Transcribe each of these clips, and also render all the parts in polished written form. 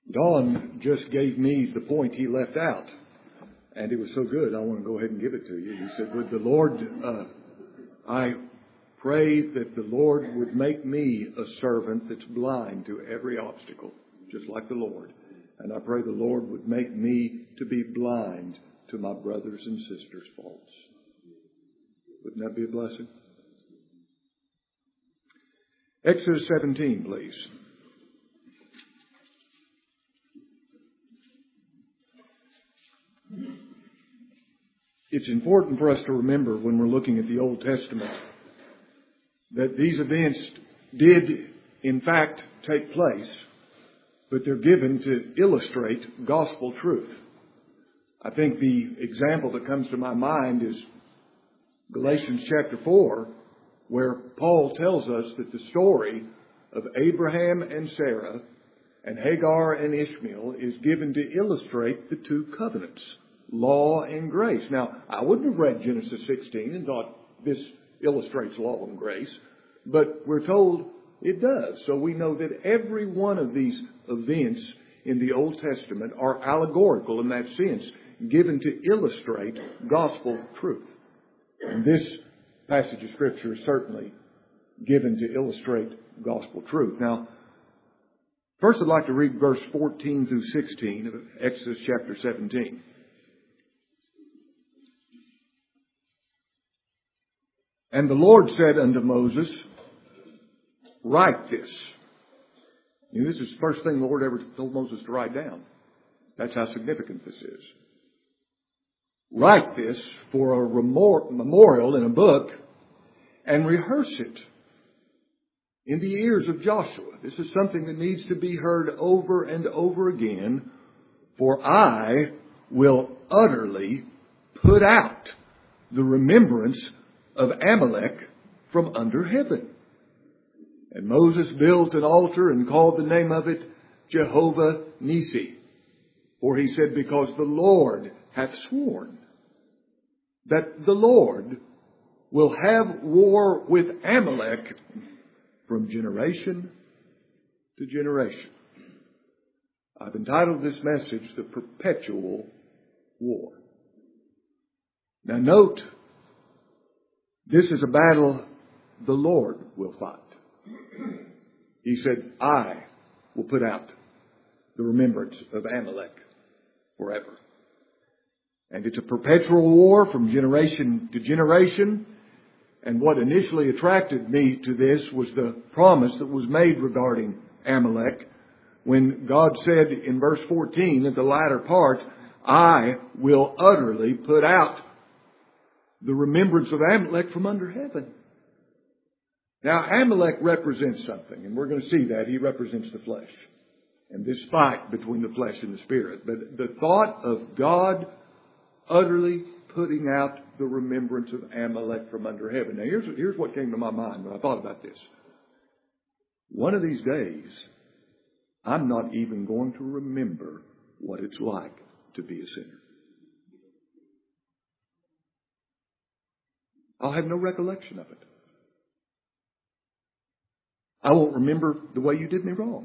Don just gave me the point he left out, and it was so good, I want to go ahead and give it to you. He said, "Would the Lord, I pray that the Lord would make me a servant that's blind to every obstacle, just like the Lord. And I pray the Lord would make me to be blind to my brothers and sisters' faults." Wouldn't that be a blessing? Exodus 17, please. It's important for us to remember when we're looking at the Old Testament that these events did, in fact, take place, but they're given to illustrate gospel truth. I think the example that comes to my mind is Galatians chapter 4, where Paul tells us that the story of Abraham and Sarah and Hagar and Ishmael is given to illustrate the two covenants, law and grace. Now, I wouldn't have read Genesis 16 and thought this illustrates law and grace, but we're told it does. So we know that every one of these events in the Old Testament are allegorical in that sense, given to illustrate gospel truth. And this passage of Scripture is certainly given to illustrate gospel truth. Now, first I'd like to read verse 14 through 16 of Exodus chapter 17. "And the Lord said unto Moses, Write this." And this is the first thing the Lord ever told Moses to write down. That's how significant this is. "Write this for a memorial in a book, and rehearse it in the ears of Joshua." This is something that needs to be heard over and over again. "For I will utterly put out the remembrance of Amalek from under heaven." And Moses built an altar and called the name of it Jehovah Nissi. For he said, "Because the Lord hath sworn that the Lord will have war with Amalek from generation to generation." I've entitled this message, "The Perpetual War." Now note, this is a battle the Lord will fight. He said, "I will put out the remembrance of Amalek forever." And it's a perpetual war from generation to generation. And what initially attracted me to this was the promise that was made regarding Amalek, when God said in verse 14 at the latter part, "I will utterly put out the remembrance of Amalek from under heaven." Now, Amalek represents something, and we're going to see that. He represents the flesh and this fight between the flesh and the spirit. But the thought of God utterly putting out the remembrance of Amalek from under heaven. Now, here's what came to my mind when I thought about this. One of these days, I'm not even going to remember what it's like to be a sinner. I'll have no recollection of it. I won't remember the way you did me wrong.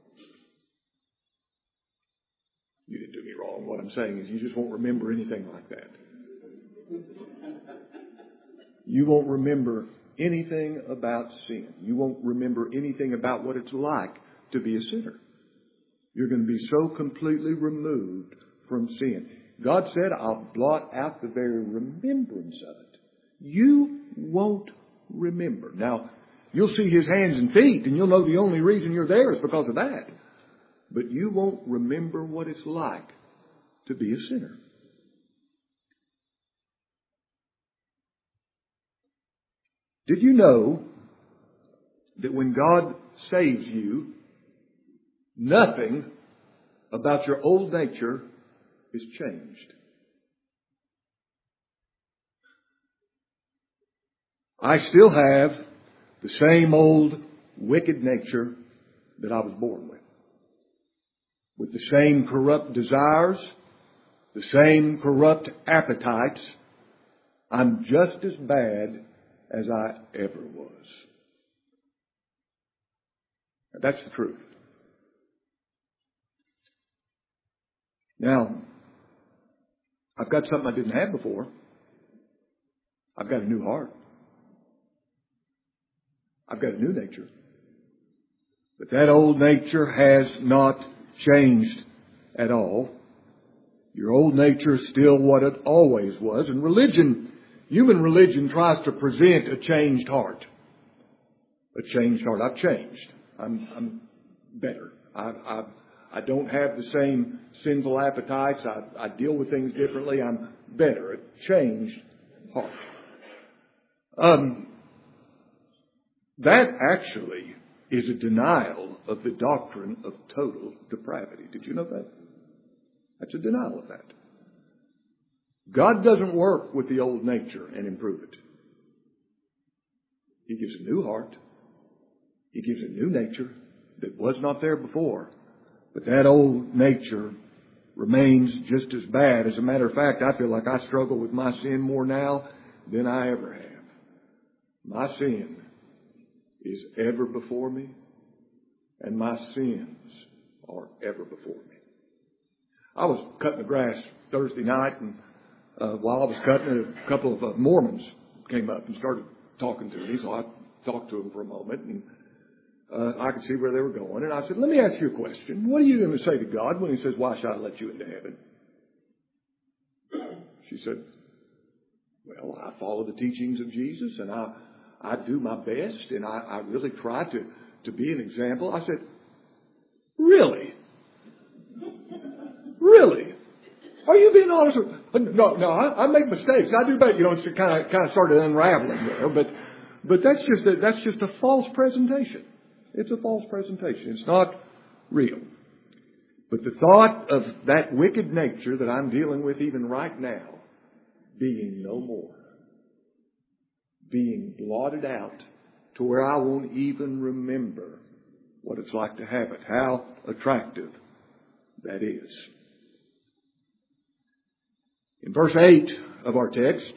You didn't do me wrong. What I'm saying is you just won't remember anything like that. You won't remember anything about sin. You won't remember anything about what it's like to be a sinner. You're going to be so completely removed from sin. God said, "I'll blot out the very remembrance of it." You won't remember. Now, you'll see His hands and feet, and you'll know the only reason you're there is because of that. But you won't remember what it's like to be a sinner. Did you know that when God saves you, nothing about your old nature is changed? I still have the same old wicked nature that I was born with the same corrupt desires, the same corrupt appetites. I'm just as bad as I ever was. That's the truth. Now, I've got something I didn't have before. I've got a new heart. I've got a new nature. But that old nature has not changed at all. Your old nature is still what it always was. And human religion tries to present a changed heart. A changed heart. I've changed. I'm better. I don't have the same sinful appetites. I deal with things differently. I'm better. A changed heart. That actually is a denial of the doctrine of total depravity. Did you know that? That's a denial of that. God doesn't work with the old nature and improve it. He gives a new heart. He gives a new nature that was not there before. But that old nature remains just as bad. As a matter of fact, I feel like I struggle with my sin more now than I ever have. My sin is ever before me, and my sins are ever before me. I was cutting the grass Thursday night, and while I was cutting, a couple of Mormons came up and started talking to me. So I talked to them for a moment, and I could see where they were going. And I said, let me ask you a question. What are you going to say to God when He says, why should I let you into heaven? She said, well, I follow the teachings of Jesus, and I do my best, and I really try to be an example. I said, really? Really? Are you being honest? No, I make mistakes. I do better. It's kind of started unraveling there, but that's just a false presentation. It's a false presentation. It's not real. But the thought of that wicked nature that I'm dealing with even right now being no more, being blotted out to where I won't even remember what it's like to have it, how attractive that is. In verse 8 of our text,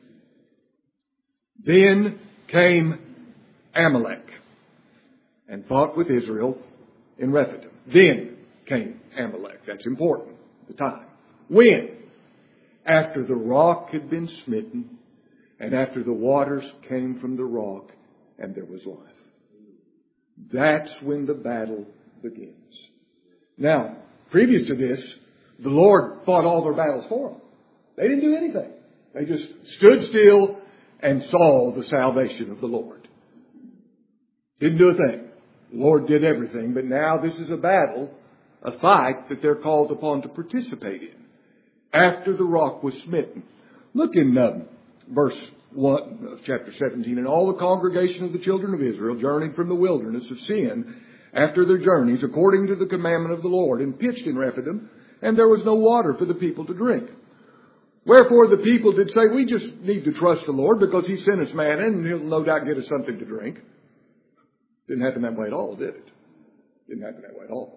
then came Amalek and fought with Israel in Rephidim. Then came Amalek. That's important. The time. When? After the rock had been smitten, and after the waters came from the rock, and there was life. That's when the battle begins. Now, previous to this, the Lord fought all their battles for them. They didn't do anything. They just stood still and saw the salvation of the Lord. Didn't do a thing. The Lord did everything, but now this is a battle, a fight that they're called upon to participate in. After the rock was smitten. Look in verse 1 of chapter 17. And all the congregation of the children of Israel journeyed from the wilderness of Sin after their journeys according to the commandment of the Lord, and pitched in Rephidim, and there was no water for the people to drink. Wherefore the people did say, we just need to trust the Lord because He sent us manna and He'll no doubt get us something to drink. Didn't happen that way at all, did it? Didn't happen that way at all.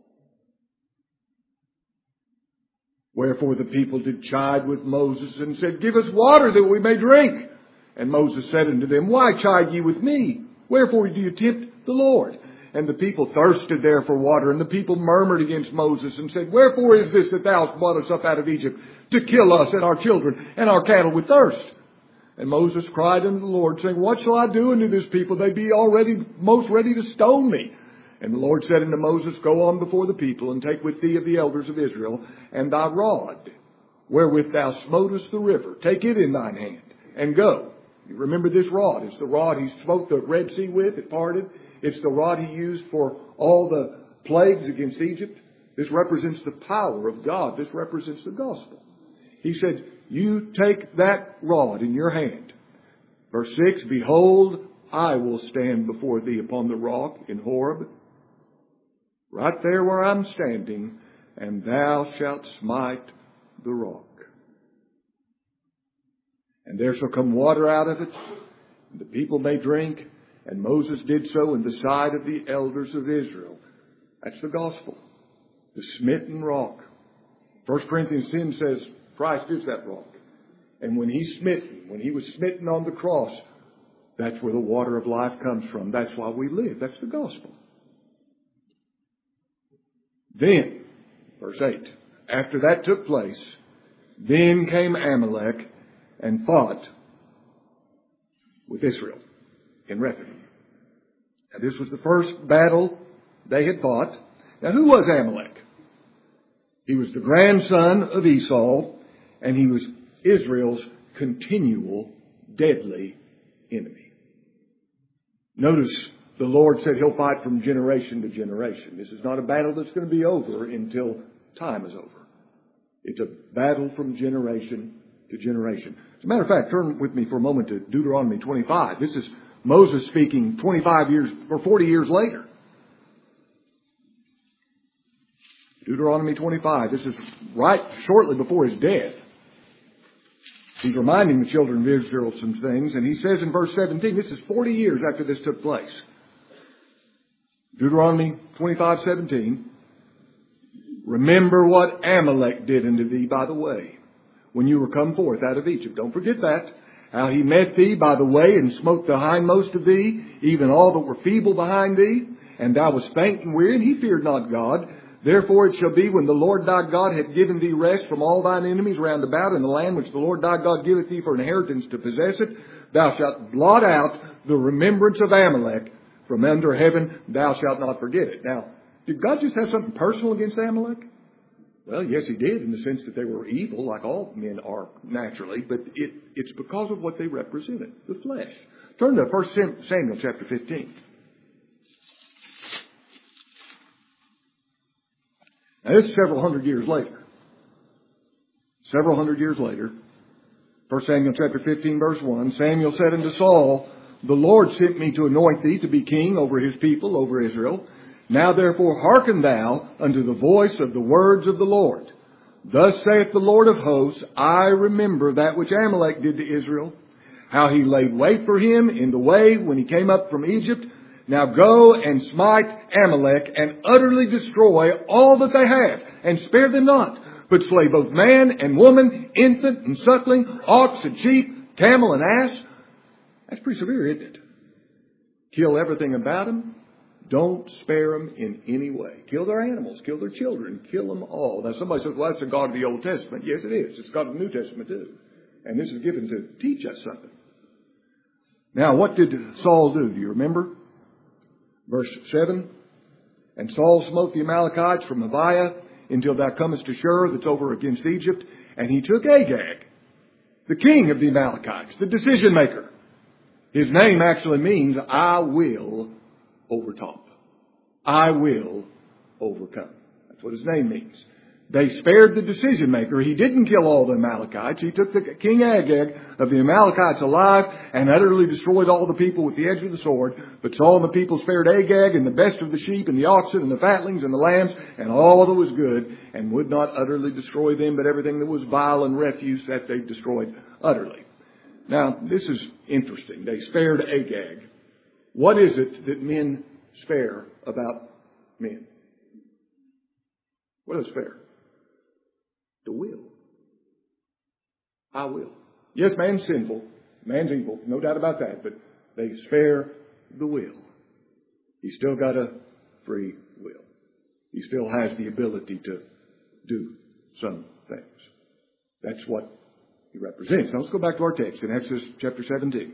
Wherefore the people did chide with Moses and said, give us water that we may drink. And Moses said unto them, why chide ye with me? Wherefore do you tempt the Lord? And the people thirsted there for water, and the people murmured against Moses and said, wherefore is this that thou hast brought us up out of Egypt to kill us and our children and our cattle with thirst? And Moses cried unto the Lord, saying, what shall I do unto this people? They be already most ready to stone me. And the Lord said unto Moses, go on before the people, and take with thee of the elders of Israel, and thy rod, wherewith thou smotest the river. Take it in thine hand, and go. You remember this rod. It's the rod He smote the Red Sea with. It parted. It's the rod He used for all the plagues against Egypt. This represents the power of God. This represents the gospel. He said, you take that rod in your hand. Verse 6, behold, I will stand before thee upon the rock in Horeb, right there where I'm standing, and thou shalt smite the rock. And there shall come water out of it, and the people may drink. And Moses did so in the sight of the elders of Israel. That's the gospel. The smitten rock. 1 Corinthians 10 says Christ is that rock. And when He was smitten on the cross, that's where the water of life comes from. That's why we live. That's the gospel. Then, verse 8, after that took place, then came Amalek and fought with Israel in Rephidim. Now this was the first battle they had fought. Now who was Amalek? He was the grandson of Esau, and he was Israel's continual deadly enemy. Notice the Lord said He'll fight from generation to generation. This is not a battle that's going to be over until time is over. It's a battle from generation to generation. As a matter of fact, turn with me for a moment to Deuteronomy 25. This is Moses speaking 25 years or 40 years later. Deuteronomy 25. This is right shortly before his death. He's reminding the children of Israel of some things, and he says in verse 17, this is 40 years after this took place. Deuteronomy 25:17. Remember what Amalek did unto thee by the way, when you were come forth out of Egypt. Don't forget that. How he met thee by the way, and smote the hindmost of thee, even all that were feeble behind thee. And thou wast faint and weary, and he feared not God. Therefore it shall be, when the Lord thy God hath given thee rest from all thine enemies round about in the land which the Lord thy God giveth thee for an inheritance to possess it, thou shalt blot out the remembrance of Amalek from under heaven. Thou shalt not forget it. Now, did God just have something personal against Amalek? Well, yes, He did, in the sense that they were evil, like all men are naturally, but it's because of what they represented, the flesh. Turn to 1 Samuel chapter 15. Now, this is several hundred years later. Several hundred years later. 1 Samuel chapter 15, verse 1. Samuel said unto Saul, the Lord sent me to anoint thee to be king over His people, over Israel. Now therefore hearken thou unto the voice of the words of the Lord. Thus saith the Lord of hosts, I remember that which Amalek did to Israel, how he laid wait for him in the way when he came up from Egypt. Now go and smite Amalek and utterly destroy all that they have, and spare them not, but slay both man and woman, infant and suckling, ox and sheep, camel and ass. That's pretty severe, isn't it? Kill everything about them. Don't spare them in any way. Kill their animals, kill their children, kill them all. Now somebody says, well, that's the God of the Old Testament. Yes, it is. It's God of the New Testament too. And this is given to teach us something. Now, what did Saul do? Do you remember? Verse 7. And Saul smote the Amalekites from Aviah until thou comest to Shur, that's over against Egypt. And he took Agag, the king of the Amalekites, the decision maker. His name actually means, I will overtop. I will overcome. That's what his name means. They spared the decision maker. He didn't kill all the Amalekites. He took the King Agag of the Amalekites alive and utterly destroyed all the people with the edge of the sword. But Saul and the people spared Agag and the best of the sheep and the oxen and the fatlings and the lambs and all that was good, and would not utterly destroy them, but everything that was vile and refuse that they destroyed utterly. Now, this is interesting. They spared Agag. What is it that men spare about men? What is spare? The will. I will. Yes, man's sinful. Man's evil. No doubt about that. But they spare the will. He's still got a free will. He still has the ability to do some things. That's what he represents. Now let's go back to our text in Exodus chapter 17.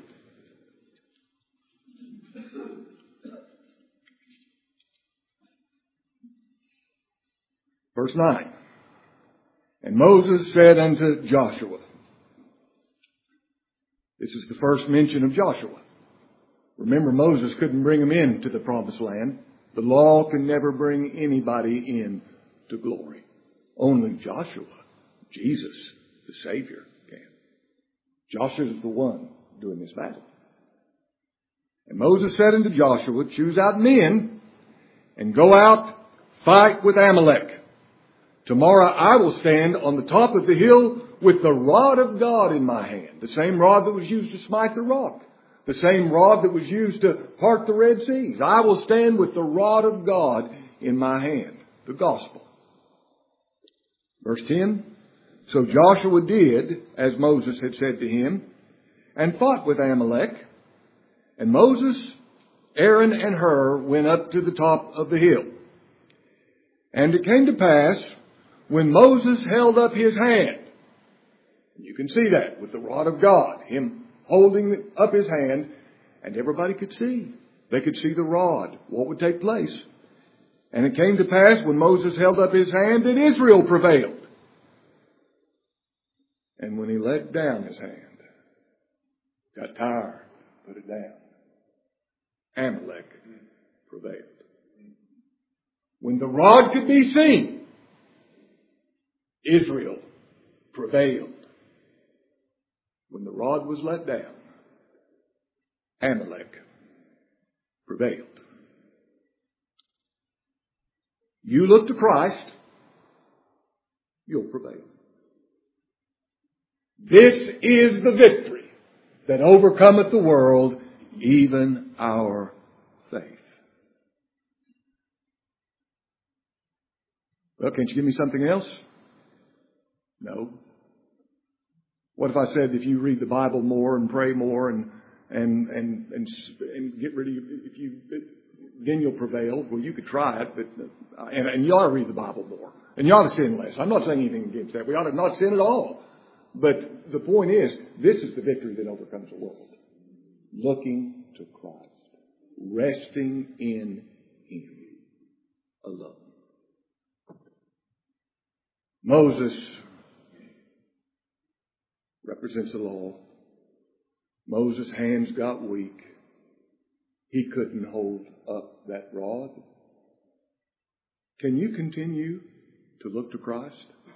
Verse 9. And Moses said unto Joshua. This is the first mention of Joshua. Remember, Moses couldn't bring him into the promised land. The law can never bring anybody in to glory. Only Joshua, Jesus, the Savior, can. Joshua is the one doing this battle. And Moses said unto Joshua, choose out men and go out, fight with Amalek. Tomorrow I will stand on the top of the hill with the rod of God in my hand. The same rod that was used to smite the rock. The same rod that was used to part the Red Seas. I will stand with the rod of God in my hand. The gospel. Verse 10. So Joshua did as Moses had said to him, and fought with Amalek. And Moses, Aaron, and Hur went up to the top of the hill. And it came to pass, when Moses held up his hand. You can see that with the rod of God, him holding up his hand, and everybody could see. They could see the rod, what would take place. And it came to pass when Moses held up his hand that Israel prevailed. And when he let down his hand, got tired, put it down, Amalek prevailed. When the rod could be seen, Israel prevailed. When the rod was let down, Amalek prevailed. You look to Christ, you'll prevail. This is the victory that overcometh the world, even our faith. Well, can't you give me something else? No. What if I said if you read the Bible more and pray more and get rid of then you'll prevail? Well, you could try it, but and you ought to read the Bible more, and you ought to sin less. I'm not saying anything against that. We ought to not sin at all. But the point is, this is the victory that overcomes the world. Looking to Christ, resting in Him alone. Moses represents the law. Moses' hands got weak. He couldn't hold up that rod. Can you continue to look to Christ?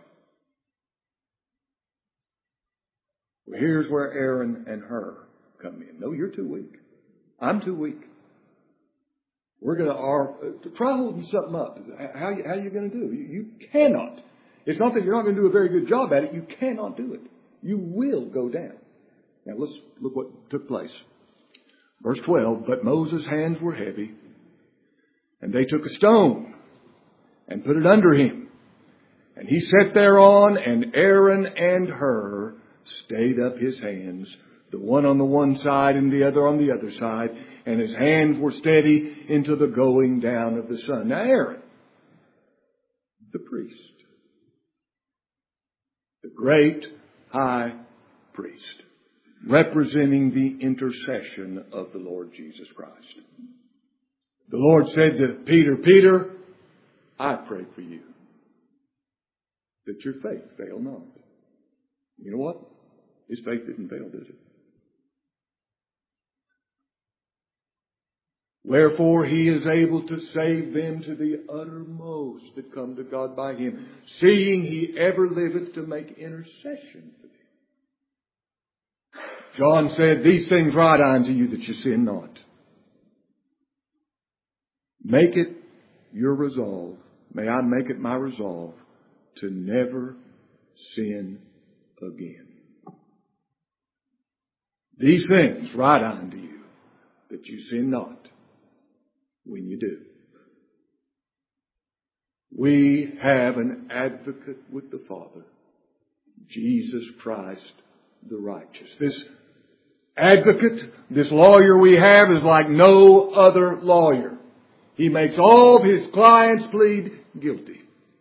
Well, here's where Aaron and Hur come in. No, you're too weak. I'm too weak. We're going to try holding something up. How are you going to do? You cannot. It's not that you're not going to do a very good job at it. You cannot do it. You will go down. Now let's look what took place. Verse 12, but Moses' hands were heavy, and they took a stone and put it under him. And he sat thereon, and Aaron and Hur stayed up his hands, the one on the one side and the other on the other side, and his hands were steady into the going down of the sun. Now Aaron, the priest, the great high priest, representing the intercession of the Lord Jesus Christ. The Lord said to Peter, Peter, I pray for you that your faith fail not. You know what? His faith didn't fail, did it? Wherefore he is able to save them to the uttermost that come to God by him, seeing he ever liveth to make intercession for them. John said, these things write I unto you that you sin not. Make it your resolve. May I make it my resolve to never sin again. These things write I unto you that you sin not when you do. We have an advocate with the Father, Jesus Christ the righteous. This advocate, this lawyer we have is like no other lawyer. He makes all of his clients plead guilty.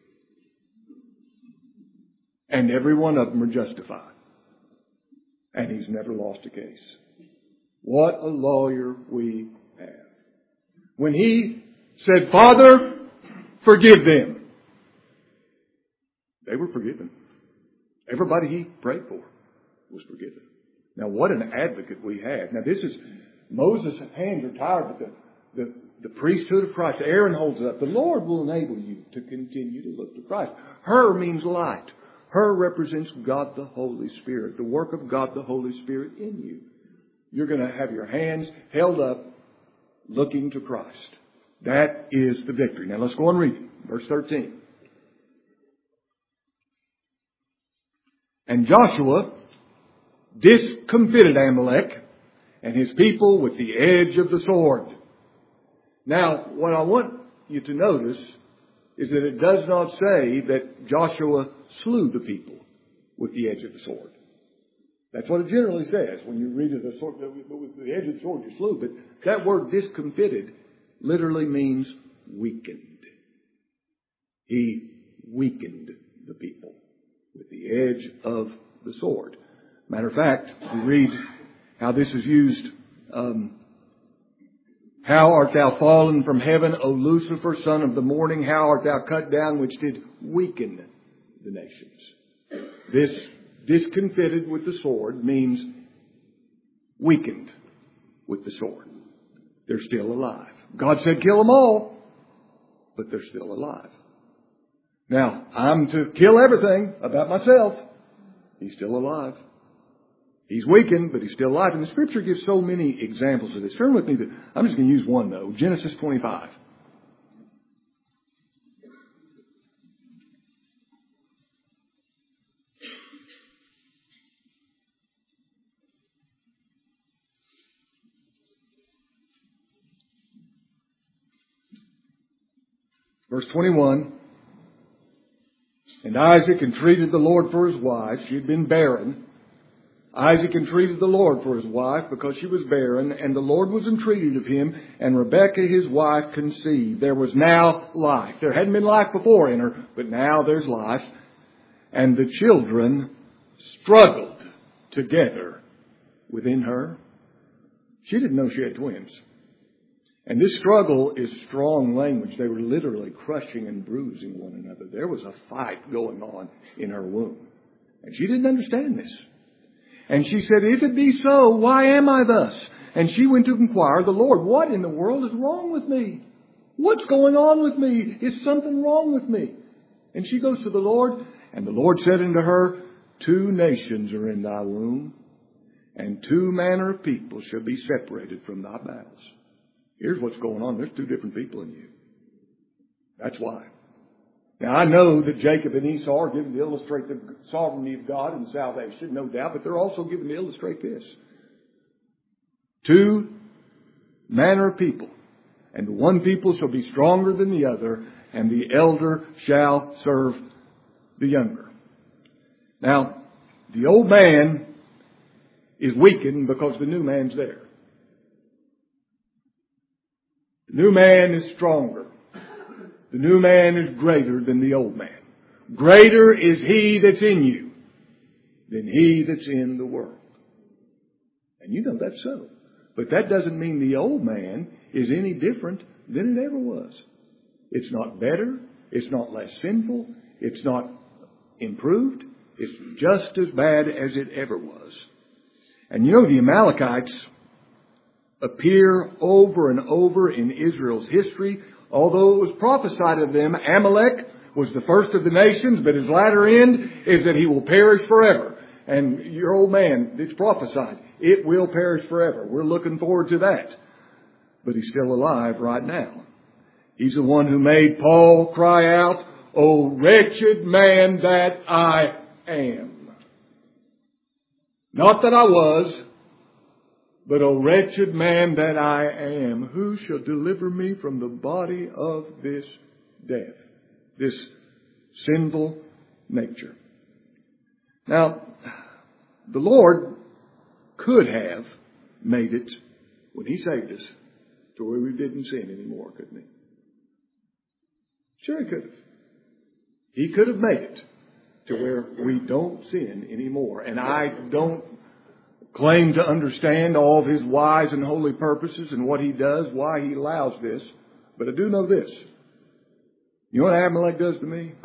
And every one of them are justified. And he's never lost a case. What a lawyer we have. When he said, Father, forgive them, they were forgiven. Everybody he prayed for was forgiven. Now what an advocate we have. Now this is, Moses' hands are tired, but the priesthood of Christ, Aaron holds it up. The Lord will enable you to continue to look to Christ. Her means light. Her represents God the Holy Spirit, the work of God the Holy Spirit in you. You're going to have your hands held up looking to Christ. That is the victory. Now let's go on reading. Verse 13. And Joshua discomfited Amalek and his people with the edge of the sword. Now, what I want you to notice is that it does not say that Joshua slew the people with the edge of the sword. That's what it generally says. When you read of the sword, with the edge of the sword you slew. But that word discomfited literally means weakened. He weakened the people with the edge of the sword. Matter of fact, we read how this is used. How art thou fallen from heaven, O Lucifer, son of the morning? How art thou cut down, which did weaken the nations? This discomfited with the sword means weakened with the sword. They're still alive. God said kill them all, but they're still alive. Now, I'm to kill everything about myself. He's still alive. He's weakened, but he's still alive. And the Scripture gives so many examples of this. Turn with me to, I'm just going to use one though, Genesis 25. Verse 21. And Isaac entreated the Lord for his wife. She had been barren. Isaac entreated the Lord for his wife because she was barren, and the Lord was entreated of him, and Rebekah his wife conceived. There was now life. There hadn't been life before in her, but now there's life. And the children struggled together within her. She didn't know she had twins. And this struggle is strong language. They were literally crushing and bruising one another. There was a fight going on in her womb. And she didn't understand this. And she said, if it be so, why am I thus? And she went to inquire of the Lord, what in the world is wrong with me? What's going on with me? Is something wrong with me? And she goes to the Lord, and the Lord said unto her, 2 nations are in thy womb, and 2 manner of people shall be separated from thy bowels. Here's what's going on. There's 2 different people in you. That's why. Now, I know that Jacob and Esau are given to illustrate the sovereignty of God and salvation, no doubt, but they're also given to illustrate this. 2 manner of people, and the one people shall be stronger than the other, and the elder shall serve the younger. Now, the old man is weakened because the new man's there. The new man is stronger. The new man is greater than the old man. Greater is he that's in you than he that's in the world. And you know that's so. But that doesn't mean the old man is any different than it ever was. It's not better. It's not less sinful. It's not improved. It's just as bad as it ever was. And you know, the Amalekites appear over and over in Israel's history. Although it was prophesied of them, Amalek was the first of the nations, but his latter end is that he will perish forever. And your old man, it's prophesied, it will perish forever. We're looking forward to that. But he's still alive right now. He's the one who made Paul cry out, O wretched man that I am. Not that I was, but, O wretched man that I am, who shall deliver me from the body of this death, this sinful nature? Now, the Lord could have made it, when He saved us, to where we didn't sin anymore, couldn't He? Sure He could have. He could have made it to where we don't sin anymore. And I don't claim to understand all of His wise and holy purposes and what He does, why He allows this. But I do know this. You know what Amalek does to me?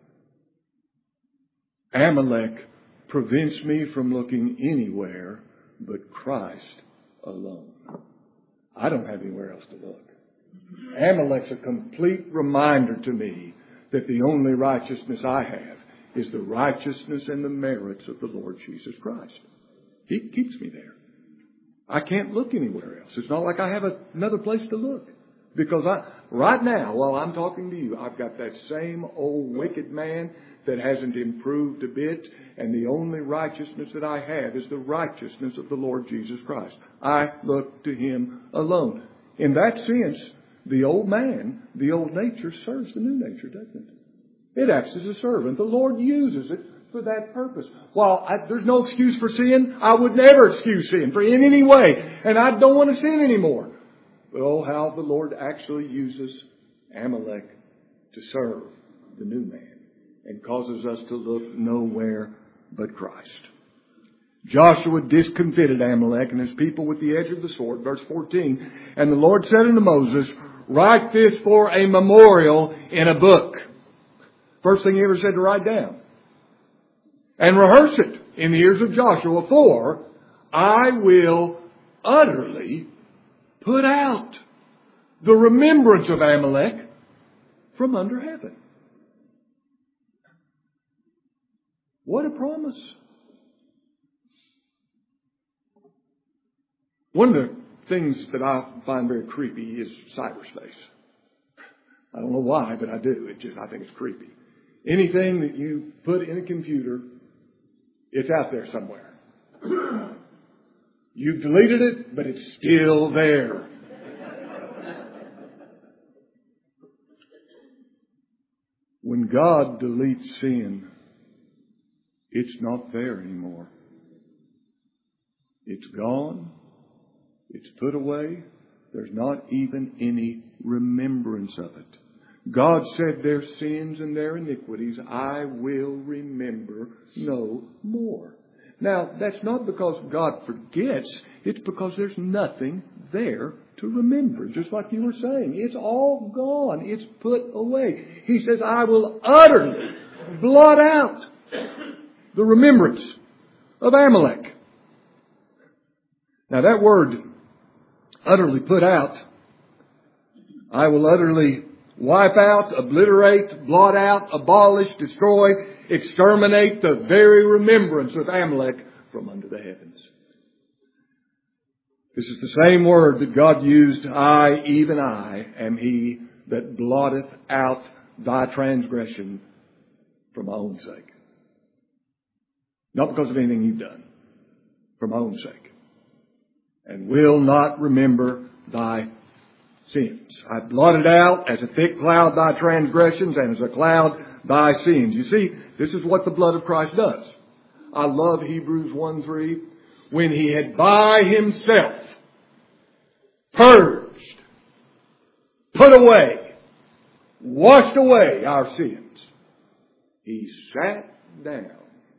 Amalek prevents me from looking anywhere but Christ alone. I don't have anywhere else to look. Amalek's a complete reminder to me that the only righteousness I have is the righteousness and the merits of the Lord Jesus Christ. He keeps me there. I can't look anywhere else. It's not like I have another place to look. Because right now, while I'm talking to you, I've got that same old wicked man that hasn't improved a bit. And the only righteousness that I have is the righteousness of the Lord Jesus Christ. I look to Him alone. In that sense, the old man, the old nature, serves the new nature, doesn't it? It acts as a servant. The Lord uses it for that purpose. While there's no excuse for sin, I would never excuse sin for in any way. And I don't want to sin anymore. But oh, how the Lord actually uses Amalek to serve the new man. and causes us to look nowhere but Christ. Joshua discomfited Amalek and his people with the edge of the sword. Verse 14, and the Lord said unto Moses, write this for a memorial in a book. First thing he ever said to write down. And rehearse it in the ears of Joshua, for I will utterly put out the remembrance of Amalek from under heaven. What a promise. One of the things that I find very creepy is cyberspace. I don't know why, but I do. I think it's creepy. Anything that you put in a computer, it's out there somewhere. You've deleted it, but it's still there. When God deletes sin, it's not there anymore. It's gone. It's put away. There's not even any remembrance of it. God said their sins and their iniquities I will remember no more. Now, that's not because God forgets. It's because there's nothing there to remember. Just like you were saying. It's all gone. It's put away. He says, I will utterly blot out the remembrance of Amalek. Now that word, utterly put out, I will utterly wipe out, obliterate, blot out, abolish, destroy, exterminate the very remembrance of Amalek from under the heavens. This is the same word that God used, I, even I, am he that blotteth out thy transgression for my own sake. Not because of anything you've done, for my own sake. And will not remember thy sins. I blotted out as a thick cloud thy transgressions, and as a cloud thy sins. You see, this is what the blood of Christ does. I love Hebrews 1:3. When he had by himself purged, put away, washed away our sins, he sat down.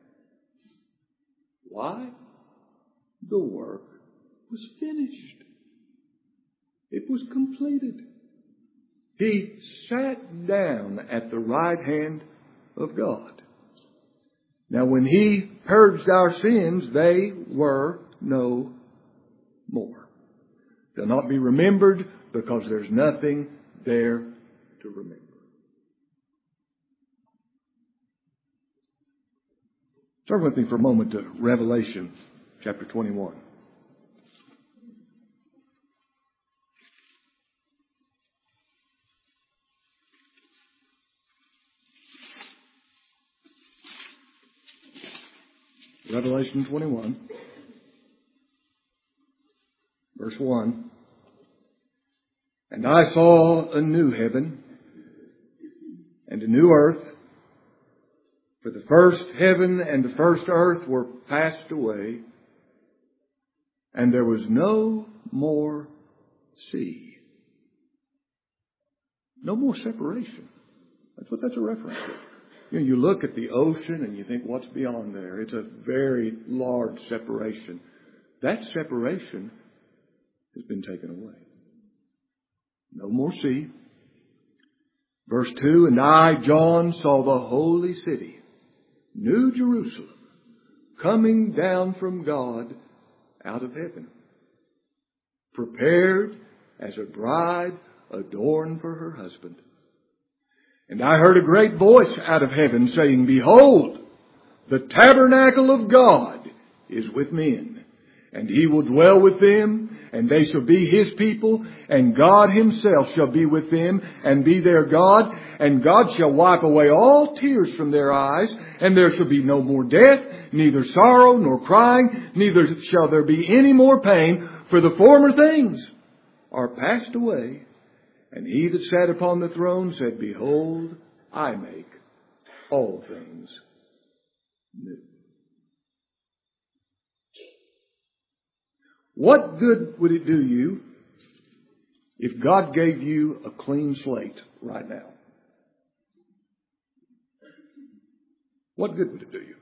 Why? The work was finished. It was completed. He sat down at the right hand of God. Now when he purged our sins, they were no more. They'll not be remembered because there's nothing there to remember. Turn with me for a moment to Revelation chapter 21. Revelation 21, verse 1. And I saw a new heaven and a new earth, for the first heaven and the first earth were passed away, and there was no more sea. No more separation. That's what that's a reference to. You know, you look at the ocean and you think, what's beyond there? It's a very large separation. That separation has been taken away. No more sea. Verse 2, and I, John, saw the holy city, New Jerusalem, coming down from God out of heaven, prepared as a bride adorned for her husband. And I heard a great voice out of heaven saying, behold, the tabernacle of God is with men, and he will dwell with them, and they shall be his people, and God himself shall be with them, and be their God, and God shall wipe away all tears from their eyes, and there shall be no more death, neither sorrow nor crying, neither shall there be any more pain, for the former things are passed away. And he that sat upon the throne said, behold, I make all things new. What good would it do you if God gave you a clean slate right now? What good would it do you?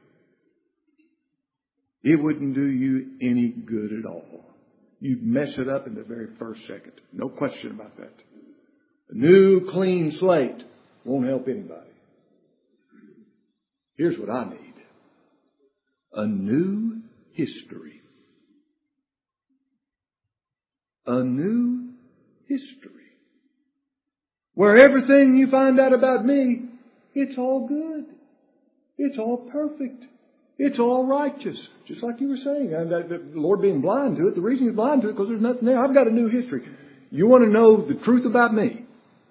It wouldn't do you any good at all. You'd mess it up in the very first second. No question about that. A new, clean slate won't help anybody. Here's what I need. A new history. A new history. Where everything you find out about me, it's all good. It's all perfect. It's all righteous. Just like you were saying. And the Lord being blind to it, the reason He's blind to it is because there's nothing there. I've got a new history. You want to know the truth about me?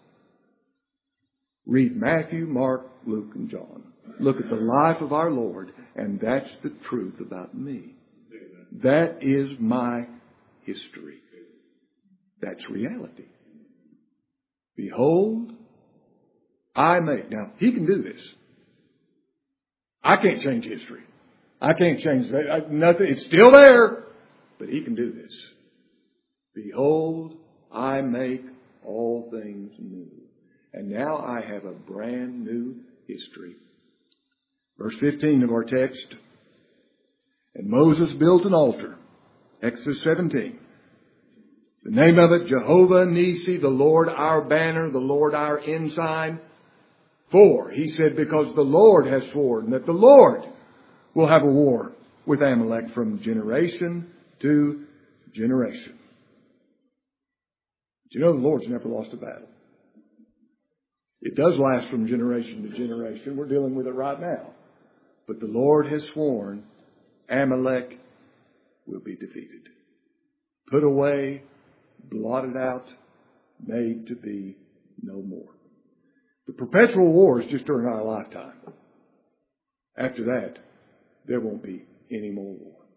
Read Matthew, Mark, Luke, and John. Look at the life of our Lord, and that's the truth about me. That is my history. That's reality. Behold, I make. Now, He can do this. I can't change history. I can't change that. Nothing. It's still there, but He can do this. Behold, I make all things new. And now I have a brand new history. Verse 15 of our text. And Moses built an altar. Exodus 17. The name of it, Jehovah Nisi, the Lord our banner, the Lord our ensign. For, he said, because the Lord has sworn that the Lord will have a war with Amalek from generation to generation. But you know the Lord's never lost a battle. It does last from generation to generation. We're dealing with it right now. But the Lord has sworn Amalek will be defeated. Put away, blotted out, made to be no more. The perpetual war is just during our lifetime. After that, there won't be any more war.